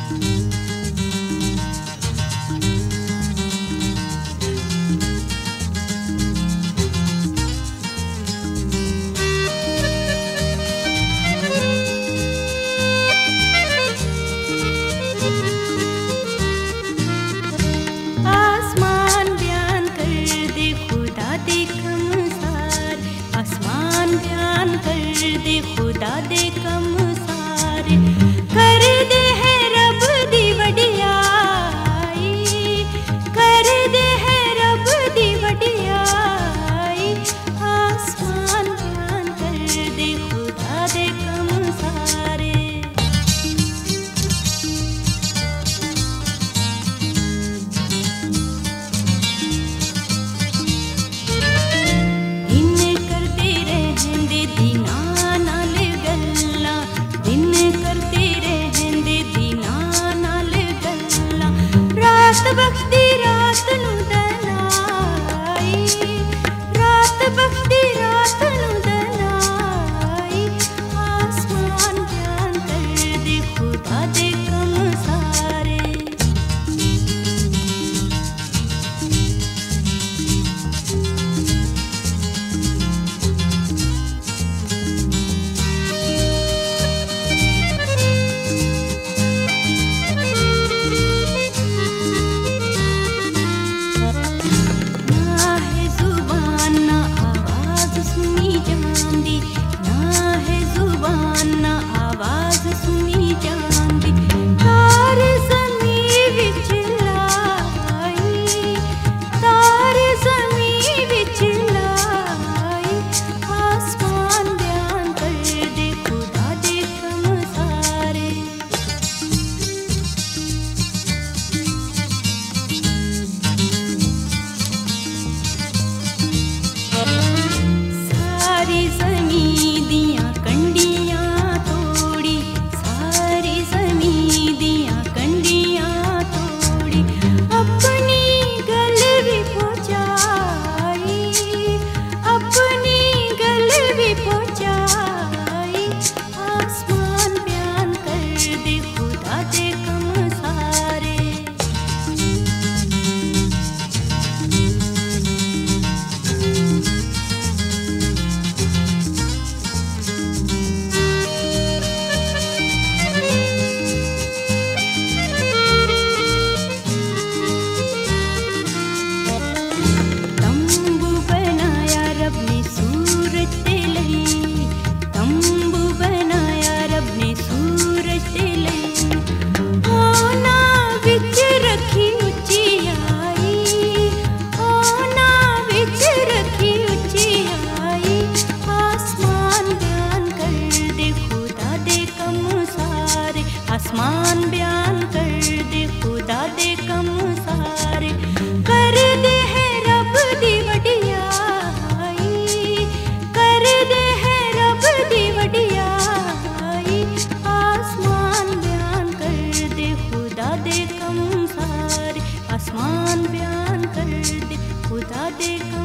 खुदा दे कम सारे कर दे है रब दी वडियाई, कर दे है रब दी वडियाई। आसमान बयान कर दे खुदा दे कम सारे। बख्ती रात नू दलाई, रात बख्ती रात नू दलाई। आसमान बयान कर दे खुदा दे कम सारे। आसमान बयान कर दे खुदा दे कम सारे, कर दे है रब दी वडियाई, कर दे है रब दी वडियाई। आसमान बयान कर दे खुदा दे कम सारे, आसमान बयान कर दे खुदा दे कम